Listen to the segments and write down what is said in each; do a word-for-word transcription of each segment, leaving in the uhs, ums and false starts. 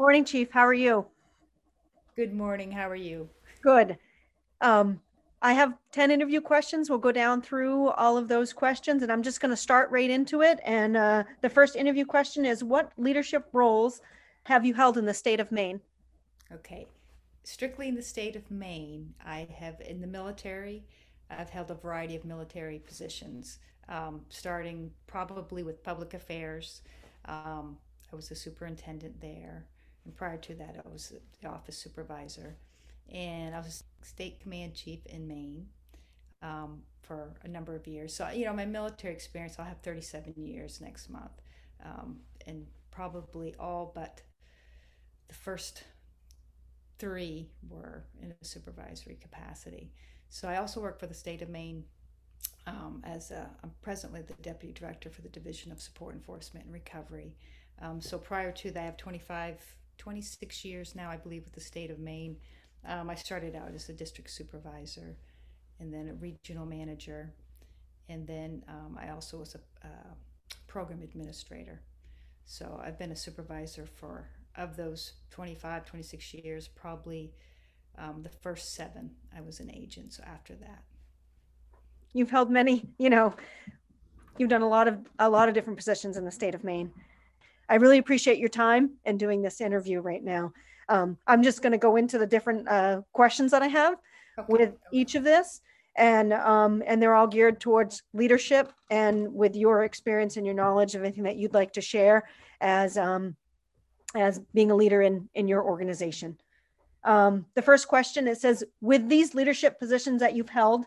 Morning, Chief. How are you? Good morning. How are you? Good. Um, I have ten interview questions. We'll go down through all of those questions, and I'm just going to start right into it. And uh, the first interview question is, what leadership roles have you held in the state of Maine? Okay. Strictly in the state of Maine, I have in the military, I've held a variety of military positions, um, starting probably with public affairs. Um, I was a superintendent there. And prior to that, I was the office supervisor. And I was a state command chief in Maine um, for a number of years. So, you know, my military experience, I'll have thirty-seven years next month. Um, and probably all but the first three were in a supervisory capacity. So I also work for the state of Maine um, as a, I'm presently the deputy director for the Division of Support Enforcement and Recovery. Um, so prior to that, I have twenty-five, twenty-six years now, I believe, with the state of Maine. Um, I started out as a district supervisor and then a regional manager. And then um, I also was a, a program administrator. So I've been a supervisor for, of those twenty-five, twenty-six years, probably um, the first seven, I was an agent. So after that, You've held many, you know, you've done a lot of a lot of different positions in the state of Maine. I really appreciate your time and doing this interview right now. Um, I'm just going to go into the different uh, questions that I have okay. with each of this, and um, and they're all geared towards leadership and with your experience and your knowledge of anything that you'd like to share as um, as being a leader in in your organization. Um, the first question, it says, with these leadership positions that you've held,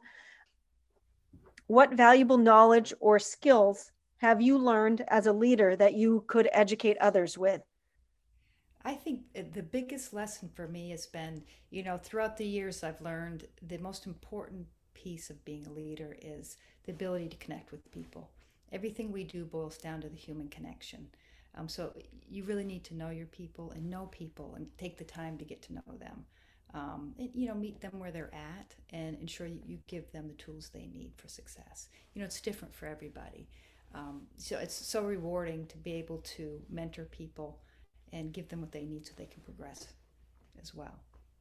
what valuable knowledge or skills have you learned as a leader that you could educate others with? I think the biggest lesson for me has been, you know, throughout the years, I've learned the most important piece of being a leader is the ability to connect with people. Everything we do boils down to the human connection. Um, so you really need to know your people and know people and take the time to get to know them. Um, and, you know, meet them where they're at and ensure you give them the tools they need for success. You know, it's different for everybody. Um, so it's so rewarding to be able to mentor people and give them what they need so they can progress as well.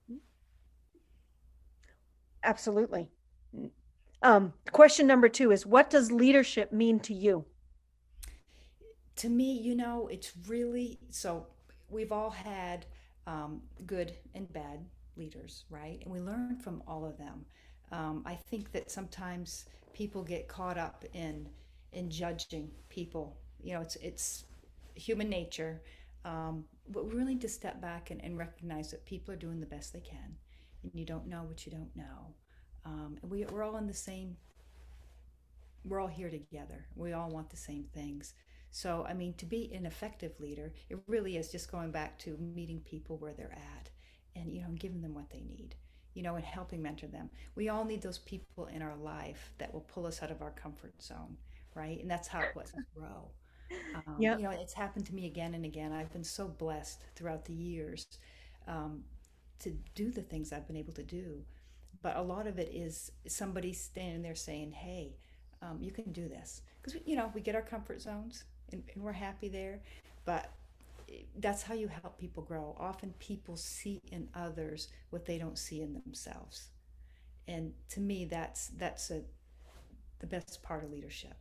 Absolutely. Um, question number two is, what does leadership mean to you? To me, you know, it's really so we've all had um, good and bad leaders, right? And we learn from all of them. Um, I think that sometimes people get caught up in in judging people. You know, it's it's human nature, um, but we really need to step back and, and recognize that people are doing the best they can, and you don't know what you don't know. Um, and we, we're all in the same we're all here together. We all want the same things. So, I mean, to be an effective leader, it really is just going back to meeting people where they're at and, you know, giving them what they need, you know, and helping mentor them. We all need those people in our life that will pull us out of our comfort zone, right? And that's how it lets us grow. Um, Yep. you know, it's happened to me again and again. I've been so blessed throughout the years um, to do the things I've been able to do. But a lot of it is somebody standing there saying, hey, um, you can do this. Because, you know, we get our comfort zones and, and we're happy there. But that's how you help people grow. Often people see in others what they don't see in themselves. And to me, that's that's a, the best part of leadership.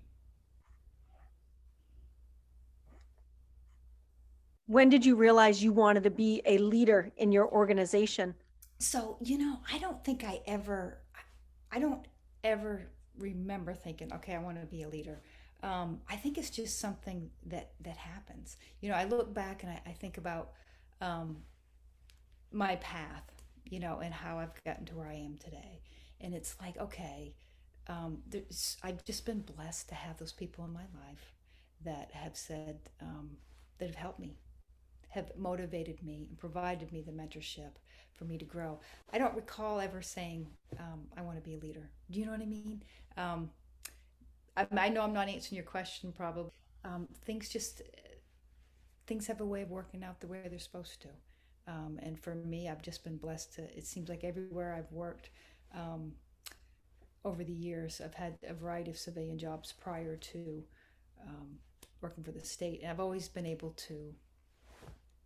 When did you realize you wanted to be a leader in your organization? So, you know, I don't think I ever, I don't ever remember thinking, okay, I want to be a leader. Um, I think it's just something that that happens. You know, I look back and I, I think about um, my path, you know, and how I've gotten to where I am today. And it's like, okay, um, there's, I've just been blessed to have those people in my life that have said, um, that have helped me, have motivated me and provided me the mentorship for me to grow. I don't recall ever saying, um, I want to be a leader. Do you know what I mean? Um, I, I know I'm not answering your question probably. Um, things just, things have a way of working out the way they're supposed to. Um, and for me, I've just been blessed to, it seems like everywhere I've worked um, over the years, I've had a variety of civilian jobs prior to um, working for the state. And I've always been able to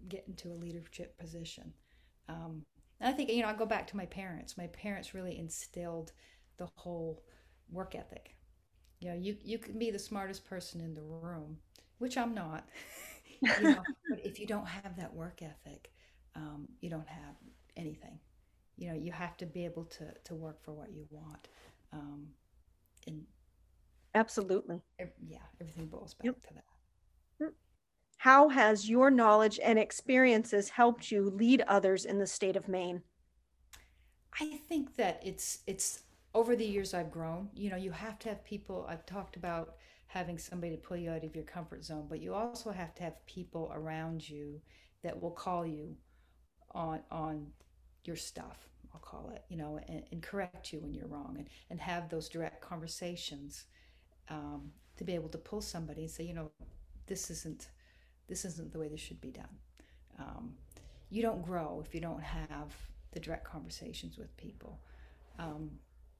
get into a leadership position. Um, and I think, you know, I go back to my parents. My parents really instilled the whole work ethic. You know, you, you can be the smartest person in the room, which I'm not, you know, but if you don't have that work ethic, um, you don't have anything. You know, you have to be able to, to work for what you want. Um, and Absolutely. yeah, everything boils Yep. back to that. How has your knowledge and experiences helped you lead others in the state of Maine? I think that it's it's over the years I've grown. You know, you have to have people. I've talked about having somebody to pull you out of your comfort zone, but you also have to have people around you that will call you on on your stuff. I'll call it, you know, and, and correct you when you're wrong, and and have those direct conversations, um, to be able to pull somebody and say, you know, this isn't this isn't the way this should be done. Um, you don't grow if you don't have the direct conversations with people. Um,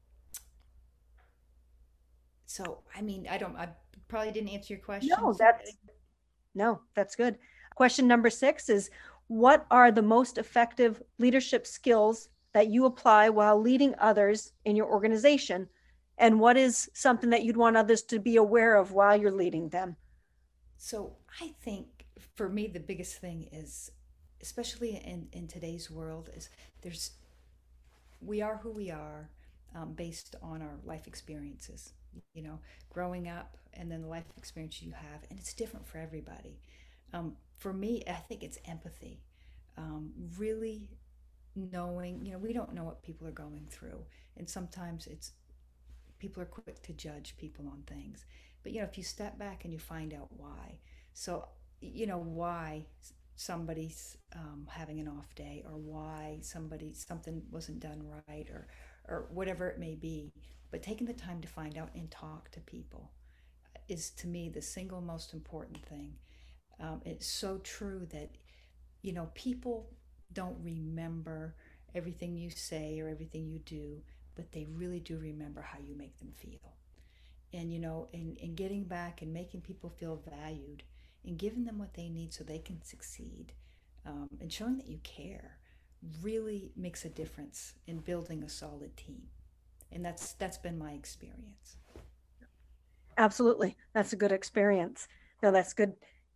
so, I mean, I don't, I probably didn't answer your No, questions. that's no, that's good. Question number six is, what are the most effective leadership skills that you apply while leading others in your organization? And what is something that you'd want others to be aware of while you're leading them? So, I think for me, the biggest thing is, especially in, in today's world, is there's, we are who we are, um, based on our life experiences, you know, growing up and then the life experience you have. And it's different for everybody. Um, for me, I think it's empathy. Um, really knowing, you know, we don't know what people are going through. And sometimes it's people are quick to judge people on things. But, you know, if you step back and you find out why. So, you know, why somebody's, um, having an off day, or why somebody, something wasn't done right, or, or whatever it may be. But taking the time to find out and talk to people is to me the single most important thing. Um, it's so true that, you know, people don't remember everything you say or everything you do, but they really do remember how you make them feel. And, you know, in, in getting back and making people feel valued and giving them what they need so they can succeed, um, and showing that you care really makes a difference in building a solid team. And that's that's been my experience. Absolutely. That's a good experience. No, that's good.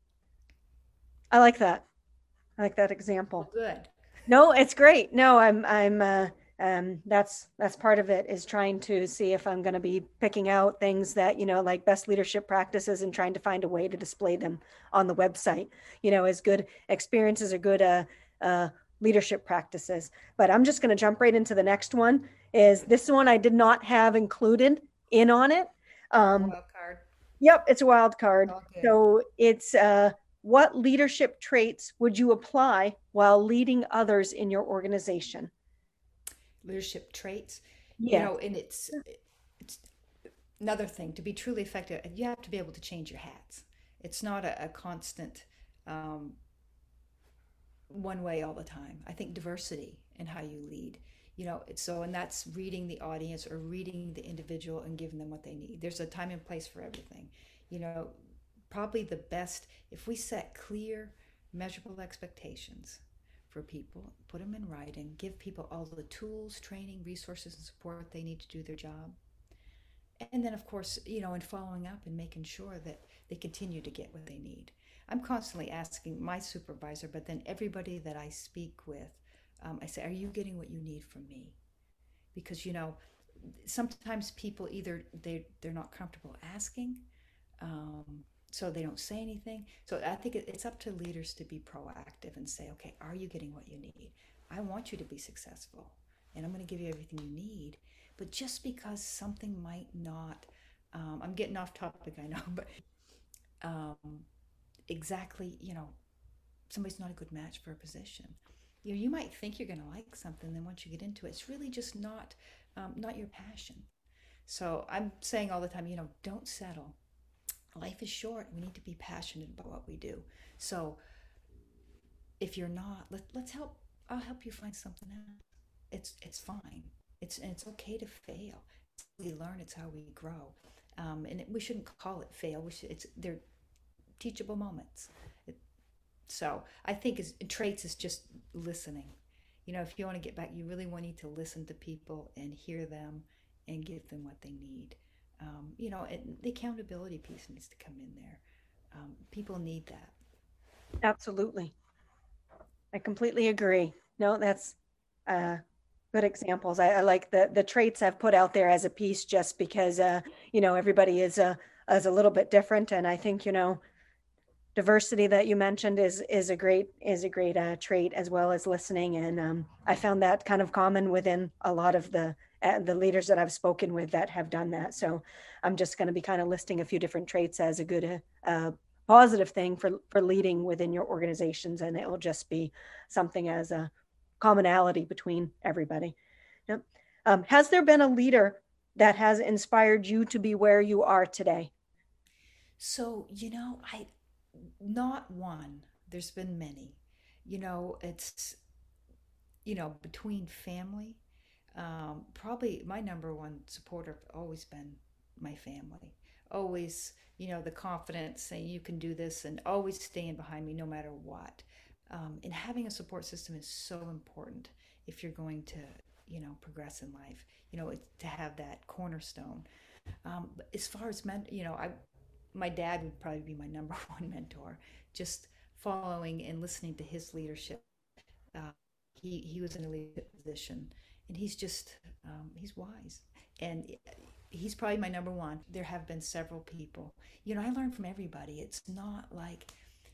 I like that. I like that Well, example. good. No, it's great. No, I'm I'm uh um that's that's part of it, is trying to see if I'm going to be picking out things that, you know, like best leadership practices, and trying to find a way to display them on the website, you know, as good experiences or good uh uh leadership practices. But I'm just going to jump right into the next one. Is this one I did not have included in on it. Um Wild card. Yep, it's a wild card. All good. So it's uh, what leadership traits would you apply while leading others in your organization? Leadership traits, you Yeah, know, and it's it's another thing to be truly effective. You have to be able to change your hats. It's not a, a constant, um, one way all the time. I think diversity in how you lead, you know, it's so, and that's reading the audience or reading the individual and giving them what they need. There's a time and place for everything, you know. Probably the best if we set clear, measurable expectations for people, put them in writing, give people all the tools, training, resources, and support they need to do their job. And then, of course, you know, in following up and making sure that they continue to get what they need. I'm constantly asking my supervisor, but then everybody that I speak with, um, I say, are you getting what you need from me? Because, you know, sometimes people either they they're not comfortable asking, um, so they don't say anything. So I think it's up to leaders to be proactive and say, okay, are you getting what you need? I want you to be successful, and I'm going to give you everything you need. But just because something might not, um, I'm getting off topic, I know, but, um, exactly, you know, somebody's not a good match for a position. You know, you might think you're going to like something, then once you get into it, it's really just not, um, not your passion. So I'm saying all the time, you know, don't settle. Life is short. We need to be passionate about what we do. So if you're not, let, let's help. I'll help you find something else. It's it's fine. It's and it's okay to fail. It's how we learn. It's how we grow. Um, and it, we shouldn't call it fail. We should. It's they're teachable moments. It, So I think is traits is just listening. You know, if you want to get back, you really want need to listen to people and hear them and give them what they need. Um, you know, and the accountability piece needs to come in there. Um, people need that. Absolutely. I completely agree. No, that's uh, good examples. I, I like the the traits I've put out there as a piece just because uh, you know, everybody is uh, is a little bit different, and I think, you know, diversity that you mentioned is is a great is a great uh, trait, as well as listening. And um, I found that kind of common within a lot of the uh, the leaders that I've spoken with that have done that. So I'm just going to be kind of listing a few different traits as a good uh, uh, positive thing for for leading within your organizations, and it will just be something as a commonality between everybody. Yep. Um, has there been a leader that has inspired you to be where you are today? So, you know, I not one. There's been many. You know, it's you know between family. Um, probably my number one supporter have always been my family. Always, you know, the confidence saying you can do this and always staying behind me no matter what. Um, and having a support system is so important if you're going to, you know, progress in life. You know, it's to have that cornerstone. Um, but as far as men, you know, I my dad would probably be my number one mentor. Just following and listening to his leadership. Uh, he he was in a leadership position, and he's just um, he's wise, and he's probably my number one. There have been several people. You know, I learn from everybody. It's not like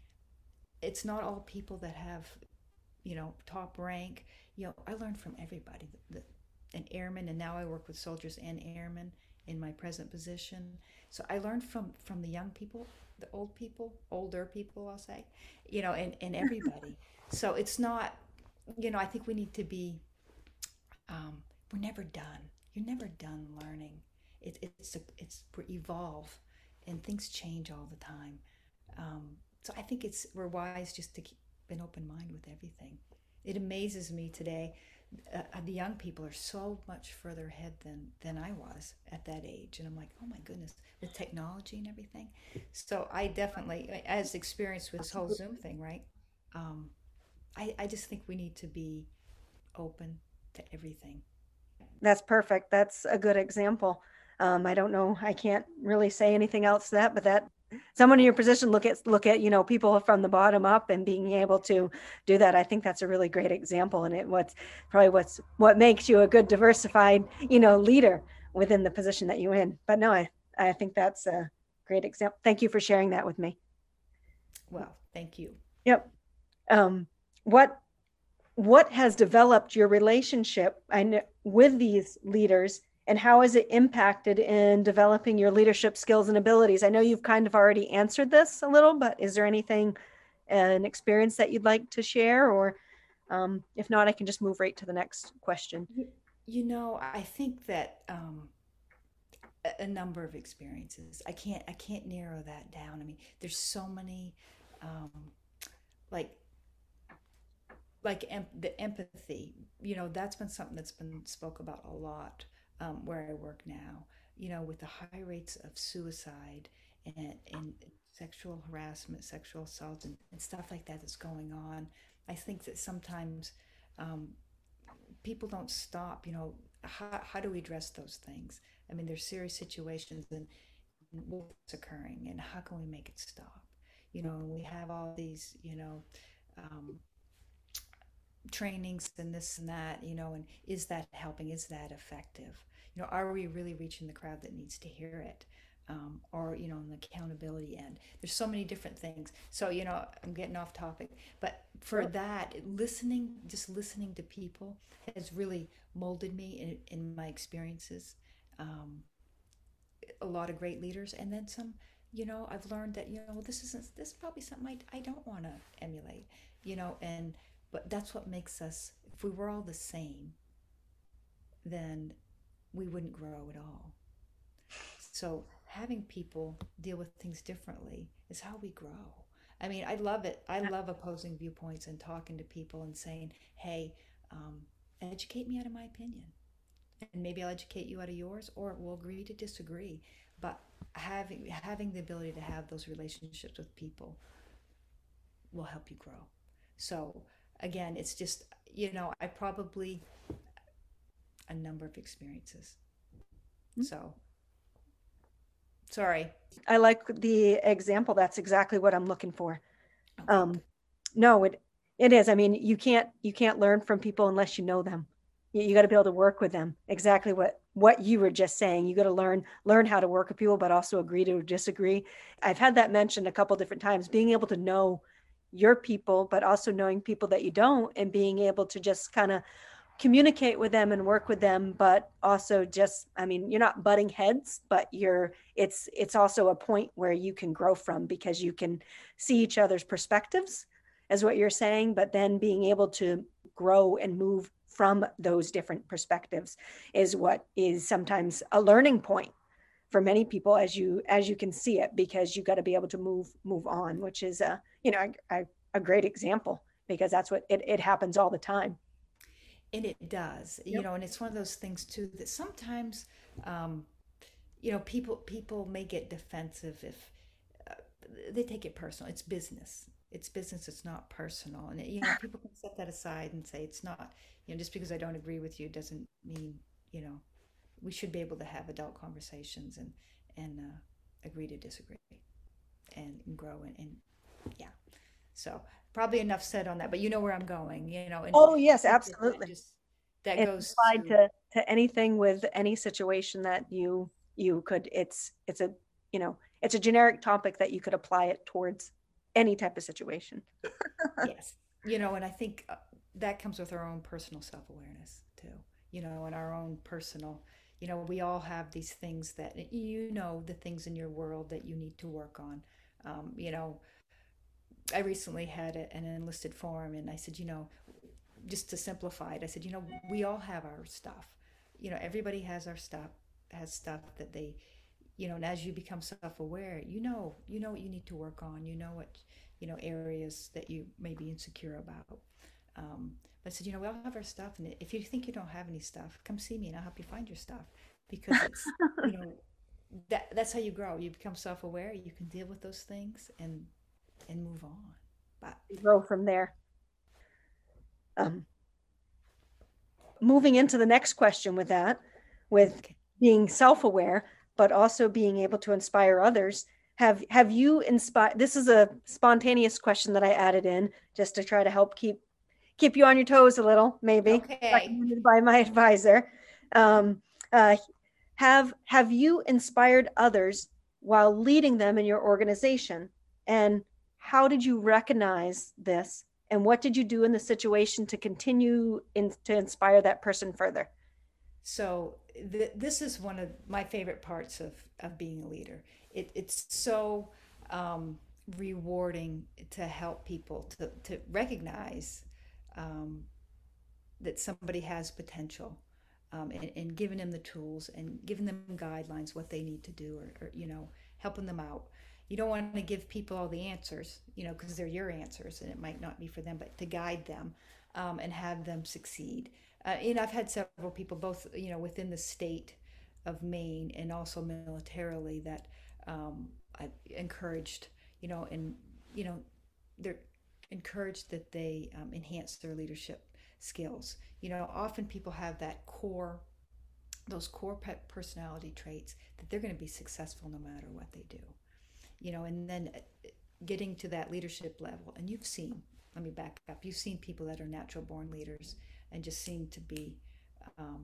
it's not all people that have you know top rank. You know, I learned from everybody. The, the, an airman, and now I work with soldiers and airmen in my present position. So I learned from from the young people, the old people, older people, I'll say, you know, and and everybody. So it's not, you know, I think we need to be. Um, we're never done. You're never done learning. It, it's a, it's we evolve, and things change all the time. Um, so I think it's we're wise just to keep an open mind with everything. It amazes me today. Uh, the young people are so much further ahead than than I was at that age, and I'm like, oh my goodness, with technology and everything. So I definitely, as experienced with this whole Zoom thing, right? Um, I I just think we need to be open to everything. That's perfect. That's a good example. Um, I don't know. I can't really say anything else to that, but that someone in your position look at look at you know people from the bottom up and being able to do that. I think that's a really great example, and it what's probably what's what makes you a good diversified you know leader within the position that you're in. But no, I I think that's a great example. Thank you for sharing that with me. Well, thank you. Yep. Um, what what has developed your relationship and with these leaders, and how has it impacted in developing your leadership skills and abilities? I know you've kind of already answered this a little, but is there anything, an experience that you'd like to share? Or um, if not, I can just move right to the next question. You know, I think that um, a, a number of experiences. I can't I can't narrow that down. I mean, there's so many, um, like like em- the empathy. You know, that's been something that's been spoke about a lot um, where I work now. You know, with the high rates of suicide and and sexual harassment, sexual assault, and, and stuff like that that's going on. I think that sometimes um, people don't stop. You know, how, how do we address those things? I mean, there's serious situations and what's occurring, and how can we make it stop? You know, and we have all these, you know, um, trainings and this and that, you know, and is that helping? Is that effective? You know, are we really reaching the crowd that needs to hear it? Um, or, you know, on the accountability end, there's so many different things. So, you know, I'm getting off topic, but for that, listening, just listening to people has really molded me in, in my experiences. Um, a lot of great leaders, and then some, you know, I've learned that, you know, this isn't, this is probably something I, I don't want to emulate, you know, and, but that's what makes us, if we were all the same, then we wouldn't grow at all. So having people deal with things differently is how we grow. I mean, I love it. I love opposing viewpoints and talking to people and saying, hey, um, educate me out of my opinion. And maybe I'll educate you out of yours, or we'll agree to disagree. But having having the ability to have those relationships with people will help you grow. So again, it's just, you know, I probably a number of experiences. So sorry. I like the example. That's exactly what I'm looking for. Okay, Um, good. no, it it is. I mean, you can't you can't learn from people unless you know them. You, you got to be able to work with them. Exactly what what you were just saying. You got to learn learn how to work with people, but also agree to disagree. I've had that mentioned a couple different times. Being able to know your people, but also knowing people that you don't, and being able to just kind of communicate with them and work with them, but also just, I mean, you're not butting heads, but you're it's it's also a point where you can grow from, because you can see each other's perspectives, as what you're saying, but then being able to grow and move from those different perspectives is what is sometimes a learning point for many people, as you as you can see it, because you got to be able to move move on, which is a, you know, a, a great example, because that's what it, it happens all the time. And it does, you Yep. know, and it's one of those things too that sometimes, um, you know, people people may get defensive if uh, they take it personal. It's business. It's business. It's not personal. And you know, people can set that aside and say it's not. You know, just because I don't agree with you doesn't mean, you know, we should be able to have adult conversations and and uh, agree to disagree and, and grow and, and yeah. So probably enough said on that. But you know where I'm going. You know, and Oh, I yes, think that that absolutely. just that It's goes applied to to to anything, with any situation that you you could, it's it's a, you know, it's a generic topic that you could apply it towards any type of situation. yes, you know, and I think uh, that comes with our own personal self awareness too. You know, and our own personal. You know, we all have these things that you know the things in your world that you need to work on. Um, you know, I recently had a, an enlisted forum, and I said, you know, just to simplify it, I said, you know, we all have our stuff. You know, everybody has our stuff, has stuff that they, you know, and as you become self-aware, you know, you know what you need to work on. You know what, you know, areas that you may be insecure about. Um, but I said, you know, we all have our stuff, and if you think you don't have any stuff, come see me, and I'll help you find your stuff, because it's, you know, that that's how you grow. You become self-aware. You can deal with those things and and move on. But Grow from there. Um, moving into the next question with that, with okay. being self-aware, but also being able to inspire others. Have have you inspired? This is a spontaneous question that I added in just to try to help keep keep you on your toes a little, maybe Okay. recommended by my advisor. Um, uh, have have you inspired others while leading them in your organization? And how did you recognize this? And what did you do in the situation to continue in, to inspire that person further? So th- this is one of my favorite parts of, of being a leader. It, it's so um, rewarding to help people to, to recognize um, that somebody has potential, um, and, and giving them the tools and giving them guidelines what they need to do, or, or you know, helping them out. You don't want to give people all the answers, you know, because they're your answers and it might not be for them, but to guide them, um, and have them succeed. Uh, and I've had several people, both, you know, within the state of Maine and also militarily, that um, I encouraged, you know, and you know, they're encouraged that they um, enhance their leadership skills. You know, often people have that core, those core personality traits that they're going to be successful no matter what they do. You know, and then uh, getting to that leadership level, and you've seen, let me back up, you've seen people that are natural born leaders and just seem to be, um,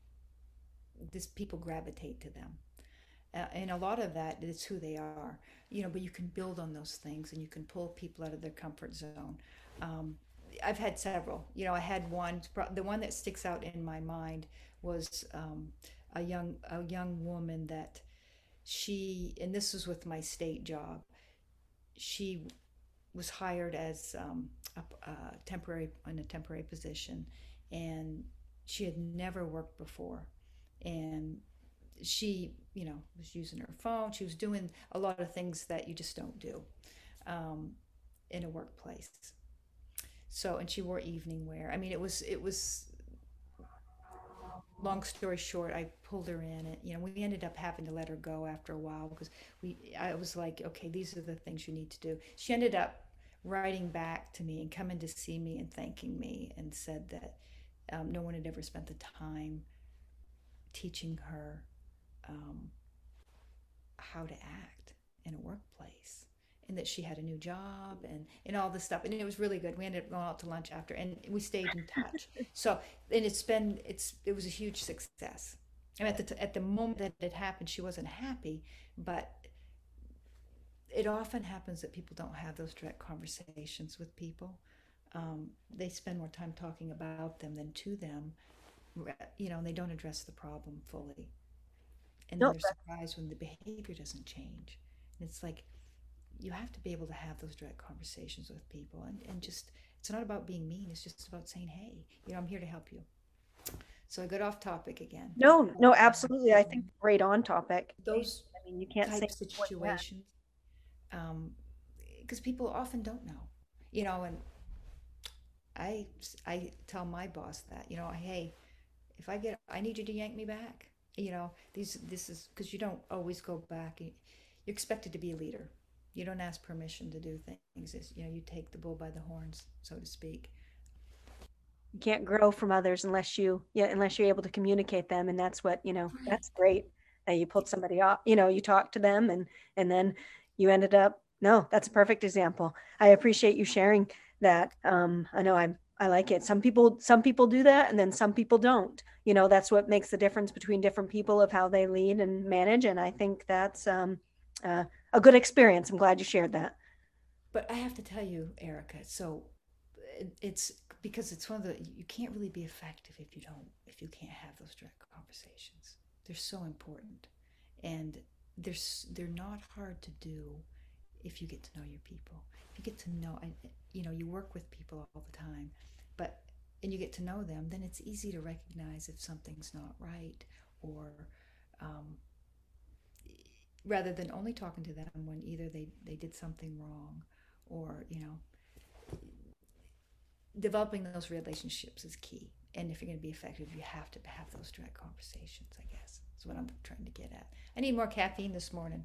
this people gravitate to them. Uh, and a lot of that is who they are, you know, but you can build on those things and you can pull people out of their comfort zone. Um, I've had several, you know, I had one, the one that sticks out in my mind was um, a young, a young woman that she, and this was with my state job, she was hired as um, a, a temporary, in a temporary position, and she had never worked before. And she, you know, was using her phone. She was doing a lot of things that you just don't do um, in a workplace. So, and she wore evening wear. I mean, it was, it was, long story short, I pulled her in, and you know, we ended up having to let her go after a while because we, I was like, okay, these are the things you need to do. She ended up writing back to me and coming to see me and thanking me, and said that um, no one had ever spent the time teaching her um, how to act in a workplace, and that she had a new job, and and all this stuff. And it was really good. We ended up going out to lunch after, and we stayed in touch. So, and it's been it's it was a huge success. And at the t- at the moment that it happened, she wasn't happy, but it often happens that people don't have those direct conversations with people. Um, they spend more time talking about them than to them, you know, and they don't address the problem fully. And then No, they're surprised when the behavior doesn't change. And it's like, you have to be able to have those direct conversations with people, and, and just, it's not about being mean, it's just about saying, hey, you know, I'm here to help you. So I got off topic again. no, no, Um, absolutely. I think right on topic. those I mean, you can't say type what you have. situations, um, because people often don't know, you know, and I I tell my boss that, you know, hey, if I get, I need you to yank me back. You know, these this is because you don't always go back. You're expected to be a leader. You don't ask permission to do things. It's, you know, you take the bull by the horns, so to speak. You can't grow from others unless you, yeah, unless you're able to communicate them. And that's what, you know, Right. that's great. Uh, you pulled somebody off, you know, you talked to them and, and then you ended up, no, that's a perfect example. I appreciate you sharing that. Um, I know I'm, I like it. Some people, some people do that and then some people don't, you know, that's what makes the difference between different people of how they lead and manage. And I think that's, um, uh, a good experience. I'm glad you shared that. But I have to tell you, Erica, so it, it's because it's one of the, you can't really be effective if you don't, if you can't have those direct conversations. They're so important. And they're, they're not hard to do if you get to know your people. If you get to know, you know, you work with people all the time, but, and you get to know them, then it's easy to recognize if something's not right, or um, rather than only talking to them when either they, they did something wrong, or, you know, developing those relationships is key. And if you're going to be effective, you have to have those direct conversations, I guess. That's what I'm trying to get at. I need more caffeine this morning.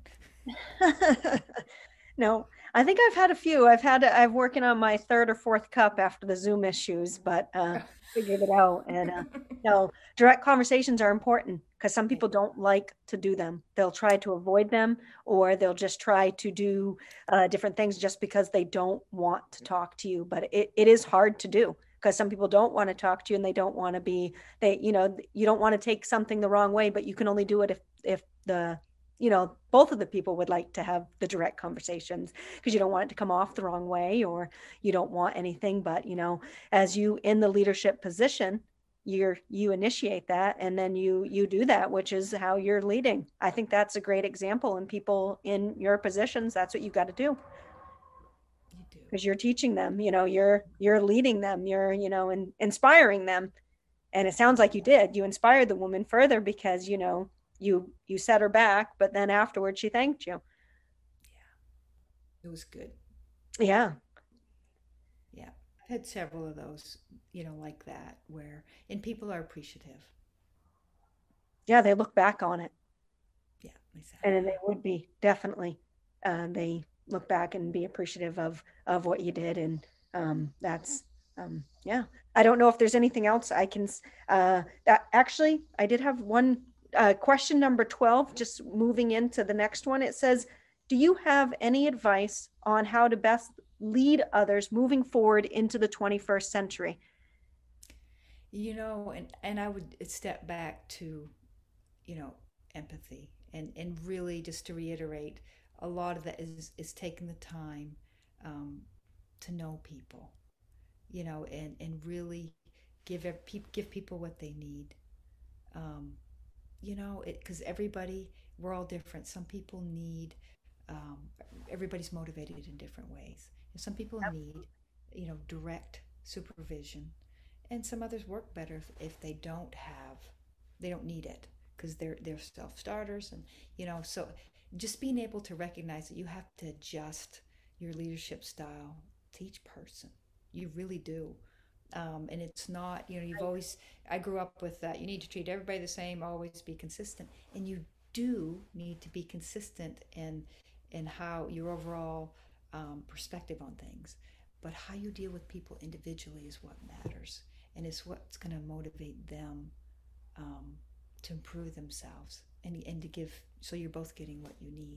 No, I think I've had a few. I've had, I'm working on my third or fourth cup after the Zoom issues, but uh, figured it out. And uh, no, direct conversations are important because some Yeah. people don't like to do them. They'll try to avoid them, or they'll just try to do uh, different things just because they don't want to talk to you. But it, it is hard to do because some people don't want to talk to you and they don't want to be, they, you know, you don't want to take something the wrong way, but you can only do it if, if the, you know, both of the people would like to have the direct conversations because you don't want it to come off the wrong way, or you don't want anything. But, you know, as you in the leadership position, you're, you initiate that and then you, you do that, which is how you're leading. I think that's a great example, and people in your positions, that's what you got to do You do. because you're teaching them, you know, you're, you're leading them, you're, you know, and inspiring them. And it sounds like you did, you inspired the woman further because, you know, you you set her back, but then afterwards she thanked you. Yeah, it was good. Yeah, Yeah. I've had several of those, you know, like that, where, and people are appreciative. yeah, they look back on it Yeah. They say, and then they ah, would be definitely, uh, they look back and be appreciative of of what you did. And um that's, um yeah, I don't know if there's anything else I can uh that actually I did have one uh question number twelve, just moving into the next one. It says, do you have any advice on how to best lead others moving forward into the twenty-first century? you know, and, and I would step back to, you know, empathy, and, and really just to reiterate, a lot of that is, is taking the time um, to know people, you know, and, and really give, give people what they need. Um, you know, it, because everybody, we're all different. Some people need, um, everybody's motivated in different ways. And some people need, you know, direct supervision, and some others work better if, if they don't have, they don't need it because they're they're self starters, and you know, so just being able to recognize that you have to adjust your leadership style to each person. You really do. Um, and it's not, you know, you've always, I grew up with that. You need to treat everybody the same, always be consistent. And you do need to be consistent in, in how your overall um, perspective on things. But how you deal with people individually is what matters, and is what's going to motivate them um, to improve themselves and, and to give, so you're both getting what you need.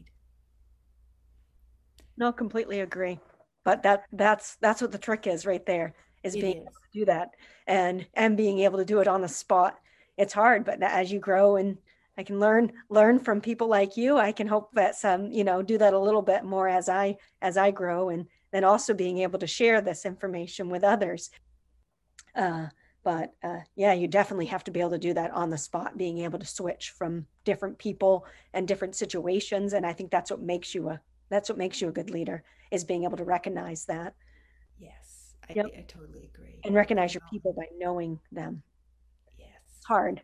No, completely agree. But that that's that's what the trick is right there, is It being able is. to do that and and being able to do it on the spot. It's hard, but as you grow and I can learn learn from people like you, I can hope that some, you know, do that a little bit more as I as I grow, and then also being able to share this information with others. Uh, but uh, yeah, you definitely have to be able to do that on the spot, being able to switch from different people and different situations. And I think that's what makes you a that's what makes you a good leader, is being able to recognize that. Yes, I, Yep. I totally agree. And recognize You your know, people by knowing them. It's yes. hard.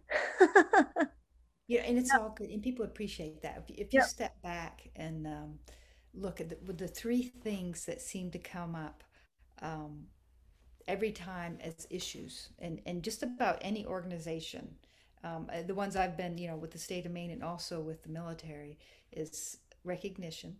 Yeah, and it's all good, and people appreciate that. If, if you Yep. step back and um, look at the, with the three things that seem to come up um, every time as issues, and, and just about any organization, um, uh, the ones I've been, you know, with the state of Maine and also with the military, is recognition.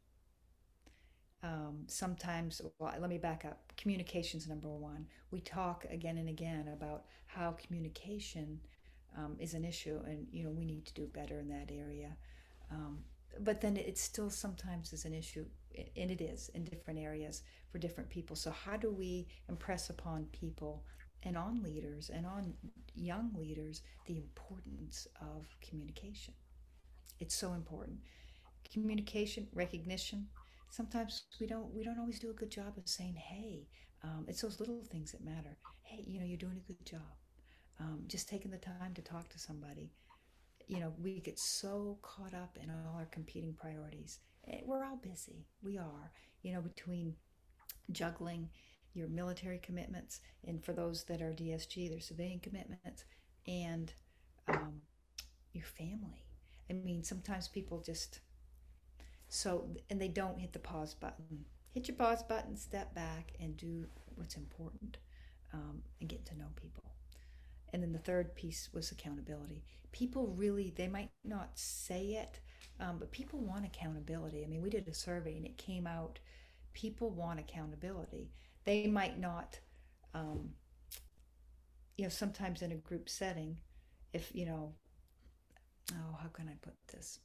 Um, sometimes, well, let me back up. Communication's number one. We talk again and again about how communication um, is an issue, and you know we need to do better in that area. Um, but then it still sometimes is an issue, and it is in different areas for different people. So how do we impress upon people and on leaders and on young leaders the importance of communication? It's so important. Communication, recognition. Sometimes we don't we don't always do a good job of saying, "Hey," um, it's those little things that matter. Hey, you know, you're doing a good job. Um, just taking the time to talk to somebody. You know, we get so caught up in all our competing priorities. We're all busy. We are. You know, between juggling your military commitments, and for those that are D S G, their civilian commitments, and um, your family. I mean, sometimes people just so, and they don't hit the pause button. Hit your pause button, step back, and do what's important, um, and get to know people. And then the third piece was accountability. People really, they might not say it, um, but people want accountability. I mean, we did a survey and it came out, people want accountability. They might not, um, you know, sometimes in a group setting, if, you know, oh, how can I put this?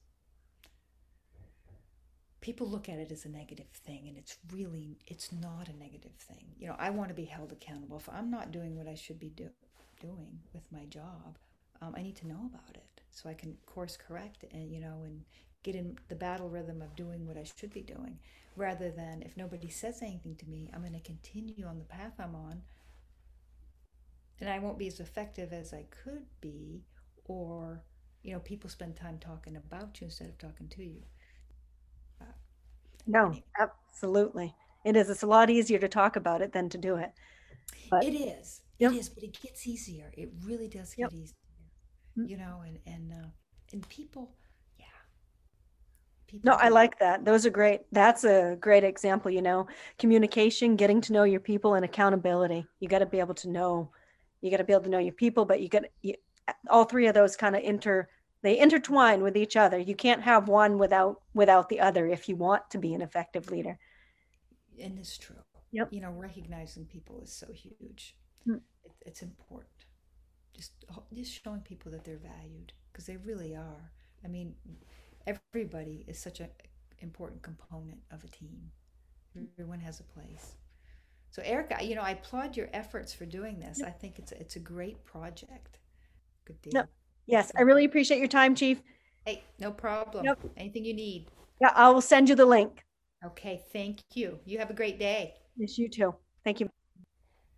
People look at it as a negative thing, and it's really, it's not a negative thing. You know, I want to be held accountable. If I'm not doing what I should be do, doing with my job, um, I need to know about it so I can course correct, and you know, and get in the battle rhythm of doing what I should be doing, rather than, if nobody says anything to me, I'm going to continue on the path I'm on, and I won't be as effective as I could be. Or, you know, people spend time talking about you instead of talking to you. uh, No, anyway, absolutely. It is. It's a lot easier to talk about it than to do it. But it is. It yep, is, but it gets easier. It really does yep. get easier. You know, and and uh, and people, yeah, No, people I do. like that. Those are great. That's a great example, you know, communication, getting to know your people, and accountability. You got to be able to know, you got to be able to know your people, but you got you, all three of those kind of inter, they intertwine with each other. You can't have one without without the other if you want to be an effective leader. And it's true. Yep. You know, recognizing people is so huge. Mm. It, it's important. Just just showing people that they're valued, because they really are. I mean, everybody is such an important component of a team. Everyone has a place. So, Erica, you know, I applaud your efforts for doing this. Yep. I think it's a, it's a great project. Good No. deal. Yes, I Good really deal. appreciate your time, Chief. Hey, no problem. Yep. Anything you need. Yeah, I will send you the link. Okay, thank you. You have a great day. Yes, you too. Thank you.